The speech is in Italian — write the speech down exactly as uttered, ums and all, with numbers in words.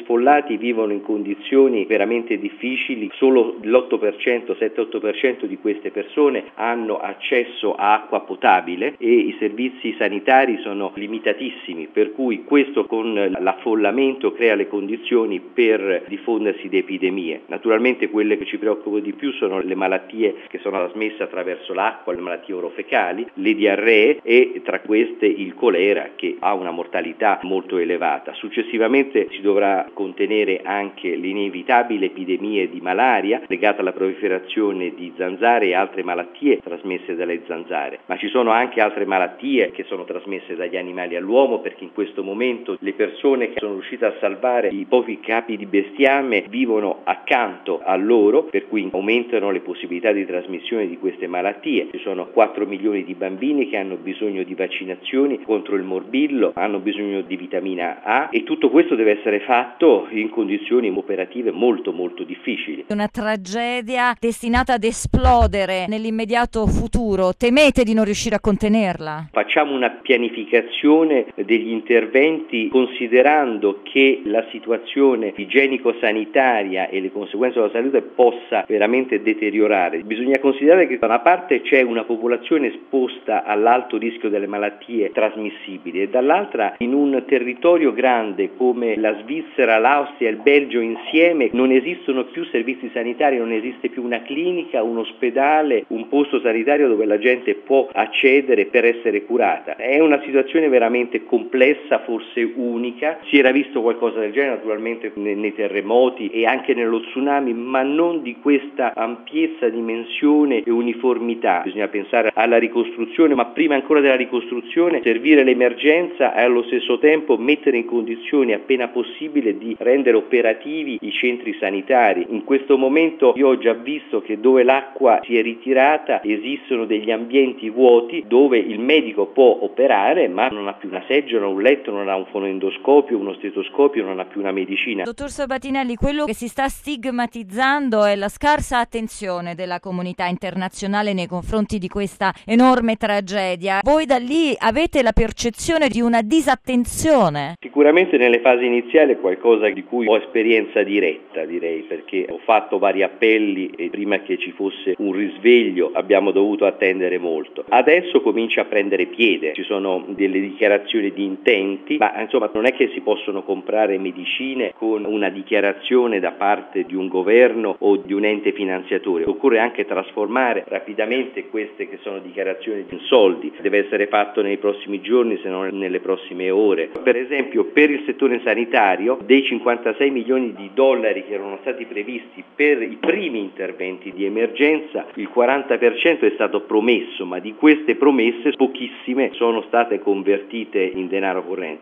sfollati vivono in condizioni veramente difficili, solo l'otto per cento, sette otto per cento di queste persone hanno accesso a acqua potabile e i servizi sanitari sono limitatissimi, per cui questo con l'affollamento crea le condizioni per diffondersi di epidemie. Naturalmente quelle che ci preoccupano di più sono le malattie che sono trasmesse attraverso l'acqua, le malattie orofecali, le diarree e tra queste il colera che ha una mortalità molto elevata. Successivamente si dovrà contenere anche l'inevitabile epidemie di malaria legata alla proliferazione di zanzare e altre malattie trasmesse dalle zanzare, ma ci sono anche altre malattie che sono trasmesse dagli animali all'uomo, perché in questo momento le persone che sono riuscite a salvare i pochi capi di bestiame vivono accanto a loro, per cui aumentano le possibilità di trasmissione di queste malattie. Ci sono quattro milioni di bambini che hanno bisogno di vaccinazioni contro il morbillo, hanno bisogno di vitamina A e tutto questo deve essere fatto in condizioni operative molto molto difficili. Una tragedia destinata ad esplodere nell'immediato futuro. Temete di non riuscire a contenerla? Facciamo una pianificazione degli interventi considerando che la situazione igienico-sanitaria e le conseguenze della salute possa veramente deteriorare. Bisogna considerare che da una parte c'è una popolazione esposta all'alto rischio delle malattie trasmissibili e dall'altra in un territorio grande come la Svizzera, l'Austria e il Belgio insieme non esistono più servizi sanitari, non esiste più una clinica, un ospedale, un posto sanitario dove la gente può accedere per essere curata. È una situazione veramente complessa, forse unica. Si era visto qualcosa del genere naturalmente nei terremoti e anche nello tsunami, ma non di questa ampiezza, dimensione e uniformità. Bisogna pensare alla ricostruzione, ma prima ancora della ricostruzione servire l'emergenza e allo stesso tempo mettere in condizioni appena possibile di rendere operativi i centri sanitari. In questo momento io ho già visto che dove l'acqua si è ritirata esistono degli ambienti vuoti dove il medico può operare ma non ha più una seggiola, un letto, non ha un fonoendoscopio, uno stetoscopio, non ha più una medicina. Dottor Sabatinelli, quello che si sta stigmatizzando è la scarsa attenzione della comunità internazionale nei confronti di questa enorme tragedia. Voi da lì avete la percezione di una disattenzione? Sicuramente nelle fasi iniziali è qualcosa di cui ho esperienza diretta, direi, perché ho fatto vari appelli e prima che ci fosse un risveglio abbiamo dovuto attendere molto. Adesso comincia a prendere piede, ci sono delle dichiarazioni di intenti, ma insomma non è che si possono comprare medicine con una dichiarazione da parte di un governo o di un ente finanziatore. Occorre anche trasformare rapidamente queste che sono dichiarazioni in soldi. Deve essere fatto nei prossimi giorni, se non nelle prossime ore. Per esempio, per il settore sanitario, dei cinquantasei milioni di dollari che erano stati previsti per i primi interventi di emergenza, il quaranta per cento è stato promesso, ma di queste promesse pochissime sono state convertite in denaro corrente.